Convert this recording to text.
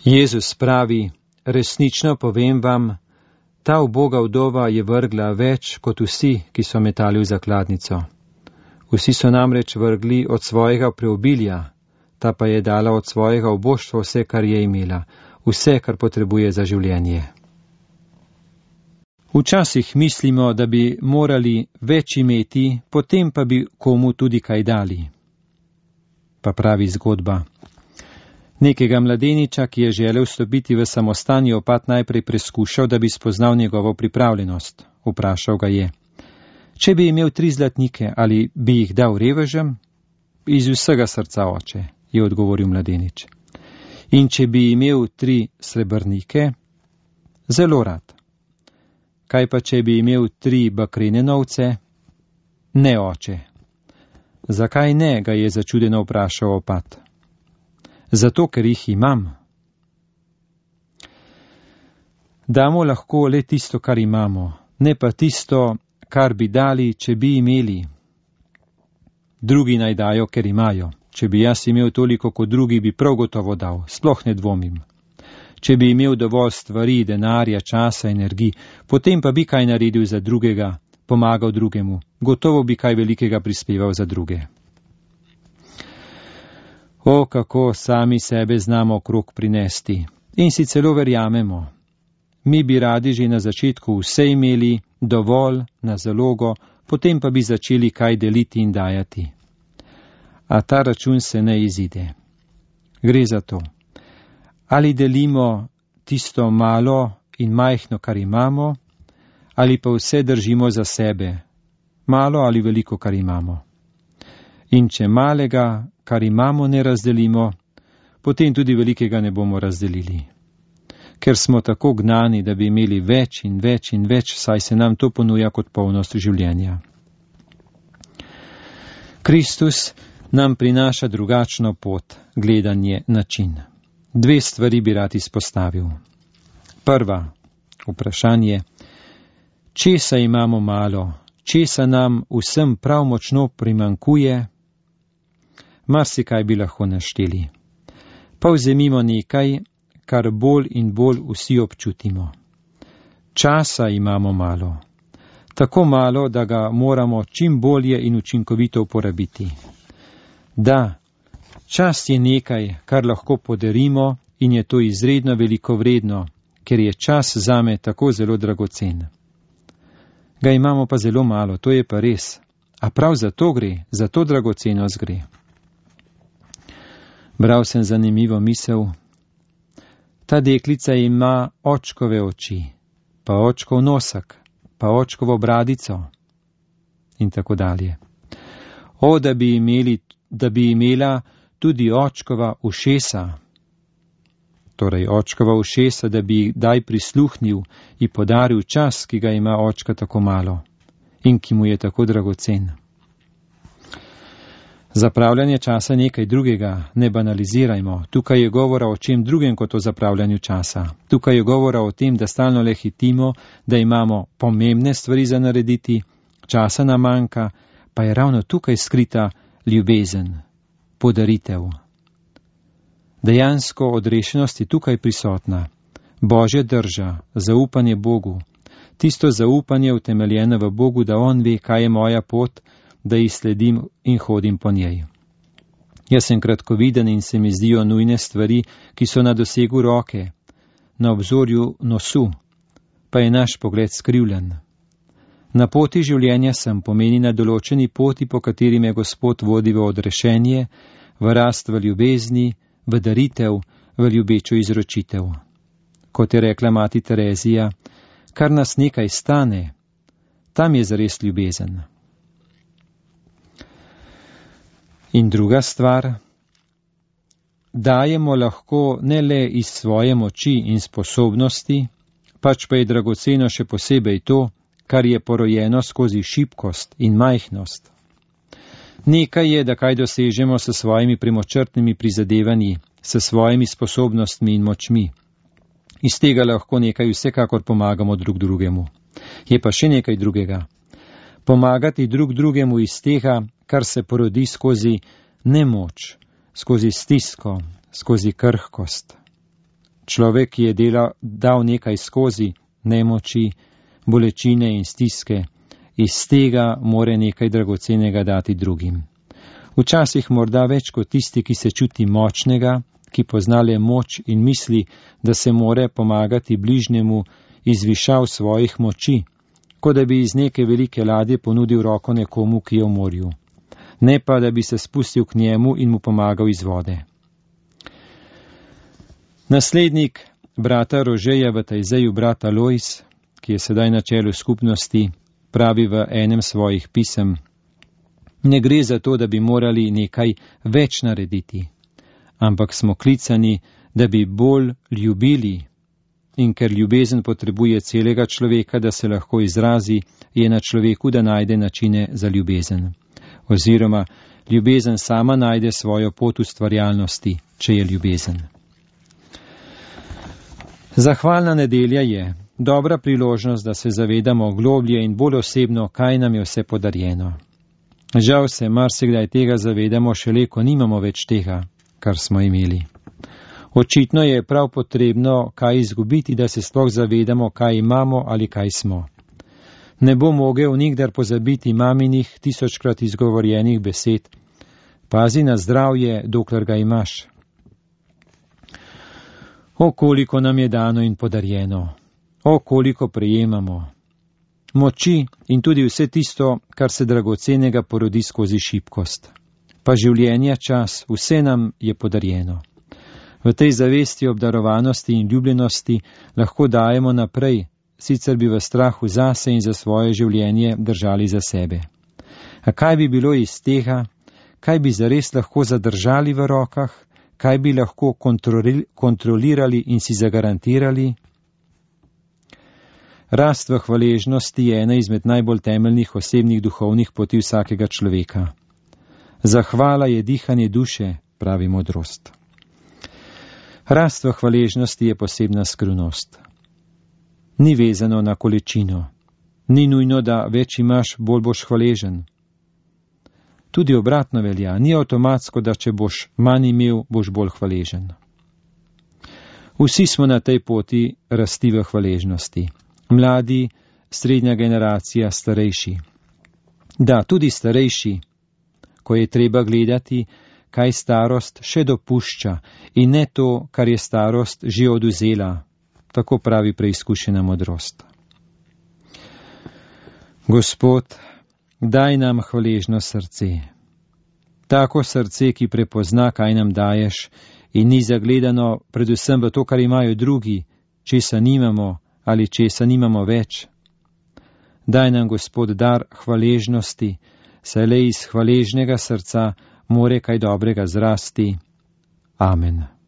Jezus pravi, resnično povem vam, ta uboga vdova je vrgla več kot vsi, ki so metali v zakladnico. Vsi so namreč vrgli od svojega preobilja, ta pa je dala od svojega uboštva vse, kar je imela, vse, kar potrebuje za življenje. Včasih mislimo, da bi morali več imeti, potem pa bi komu tudi kaj dali. Pa pravi zgodba. Nekega mladeniča, ki je želel vstopiti v samostan, je opat najprej preskušal, da bi spoznal njegovo pripravljenost. Vprašal ga je, če bi imel 3 zlatnike, ali bi jih dal revežem? Iz vsega srca, oče, je odgovoril mladenič. In če bi imel 3 srebrnike? Zelo rad. Kaj pa, če bi imel 3 bakrene novce? Ne, oče. Zakaj ne, ga je začudeno vprašal opat. Zato, ker jih imam. Damo lahko le tisto, kar imamo, ne pa tisto, kar bi dali, če bi imeli. Drugi naj dajo, ker imajo. Če bi jaz imel toliko kot drugi, bi prav gotovo dal, sploh ne dvomim. Če bi imel dovolj stvari, denarja, časa, energij, potem pa bi kaj naredil za drugega, pomagal drugemu, gotovo bi kaj velikega prispeval za druge. O, kako sami sebe znamo okrog prinesti in si celo verjamemo. Mi bi radi že na začetku vse imeli, dovolj, na zalogo, potem pa bi začeli kaj deliti in dajati. A ta račun se ne izide. Gre za to. Ali delimo tisto malo in majhno, kar imamo, ali pa vse držimo za sebe, malo ali veliko, kar imamo. In če malega, kar imamo, ne razdelimo, potem tudi velikega ne bomo razdelili. Ker smo tako gnani, da bi imeli več in več in več, saj se nam to ponuja kot polnost življenja. Kristus nam prinaša drugačno pot, gledanje, način. 2 stvari bi rad izpostavil. Prva, vprašanje, česa imamo malo, česa nam vsem prav močno primanjkuje, marsikaj bi lahko našteli. Pa vzemimo nekaj, kar bolj in bolj vsi občutimo. Časa imamo malo. Tako malo, da ga moramo čim bolje in učinkovito uporabiti. Da, čas je nekaj, kar lahko podarimo in je to izredno veliko vredno, ker je čas zame tako zelo dragocen. Ga imamo pa zelo malo, to je pa res. A prav za to gre, za to dragocenost gre. Bral sem zanimivo misel. Ta deklica ima očkove oči, pa očkov nosek, pa očkovo bradico in tako dalje. O, da bi imela tudi očkova ušesa, torej očkova ušesa, da bi daj prisluhnil in podaril čas, ki ga ima očka tako malo in ki mu je tako dragocen. Zapravljanje časa nekaj drugega, ne banalizirajmo. Tukaj je govora o čem drugem kot o zapravljanju časa. Tukaj je govora o tem, da stalno le hitimo, da imamo pomembne stvari za narediti, časa nam manjka, pa je ravno tukaj skrita ljubezen, podaritev. Dejansko odrešenost je tukaj prisotna. Božja drža, zaupanje Bogu. Tisto zaupanje utemeljeno v Bogu, da On ve, kaj je moja pot, da ji sledim in hodim po njej. Jaz sem kratkoviden in se mi zdijo nujne stvari, ki so na dosegu roke, na obzorju nosu, pa je naš pogled skrivljen. Na poti življenja sem, pomeni na določeni poti, po kateri me Gospod vodi v odrešenje, v rast v ljubezni, v daritev, v ljubečo izročitev. Kot je rekla mati Terezija, kar nas nekaj stane, tam je zares ljubezen. In druga stvar, dajemo lahko ne le iz svoje moči in sposobnosti, pač pa je dragoceno še posebej to, kar je porojeno skozi šibkost in majhnost. Nekaj je, da kaj dosežemo s svojimi premočrtnimi prizadevanji, s svojimi sposobnostmi in močmi. Iz tega lahko nekaj vsekakor pomagamo drug drugemu. Je pa še nekaj drugega. Pomagati drug drugemu iz tega, kar se porodi skozi nemoč, skozi stisko, skozi krhkost. Človek, ki je dal nekaj skozi, nemoči, bolečine in stiske, iz tega more nekaj dragocenega dati drugim. Včasih morda več kot tisti, ki se čuti močnega, ki pozna le moč in misli, da se more pomagati bližnjemu iz višav svojih moči, kot da bi iz neke velike ladje ponudil roko nekomu, ki je v morju, ne pa, da bi se spustil k njemu in mu pomagal iz vode. Naslednik brata Rožeja v Tajzeju, brat Alojz, ki je sedaj na čelu skupnosti, pravi v enem svojih pisem: ne gre za to, da bi morali nekaj več narediti, ampak smo klicani, da bi bolj ljubili. In ker ljubezen potrebuje celega človeka, da se lahko izrazi, je na človeku, da najde načine za ljubezen. Oziroma, ljubezen sama najde svojo pot ustvarjalnosti, če je ljubezen. Zahvalna nedelja je dobra priložnost, da se zavedamo globlje in bolj osebno, kaj nam je vse podarjeno. Žal se marsikdaj tega zavedamo šele, ko nimamo več tega, kar smo imeli. Očitno je prav potrebno kaj izgubiti, da se sploh zavedamo, kaj imamo ali kaj smo. Ne bo mogel nikdar pozabiti maminih 1000krat izgovorjenih besed: pazi na zdravje, dokler ga imaš. O, koliko nam je dano in podarjeno, o, koliko prejemamo. Moči in tudi vse tisto, kar se dragocenega porodi skozi šibkost. Pa življenje, čas, vse nam je podarjeno. V tej zavesti obdarovanosti in ljubljenosti lahko dajemo naprej, sicer bi v strahu zase in za svoje življenje držali za sebe. A kaj bi bilo iz tega, kaj bi zares lahko zadržali v rokah, kaj bi lahko kontrolirali in si zagarantirali? Rast v hvaležnosti je ena izmed najbolj temeljnih osebnih duhovnih poti vsakega človeka. Zahvala je dihanje duše, pravi modrost. Rast v hvaležnosti je posebna skrivnost. Ni vezano na količino. Ni nujno, da več imaš, bolj boš hvaležen. Tudi obratno velja. Ni avtomatsko, da če boš manj imel, boš bolj hvaležen. Vsi smo na tej poti rasti v hvaležnosti. Mladi, srednja generacija, starejši. Da, tudi starejši, ko je treba gledati, kaj starost še dopušča in ne to, kar je starost že odvzela, tako pravi preizkušena modrost. Gospod, daj nam hvaležno srce. Tako srce, ki prepozna, kaj nam daješ in ni zagledano predvsem v to, kar imajo drugi, česa nimamo ali česa nimamo več. Daj nam, Gospod, dar hvaležnosti, saj le iz hvaležnega srca more kaj dobrega zrasti. Amen.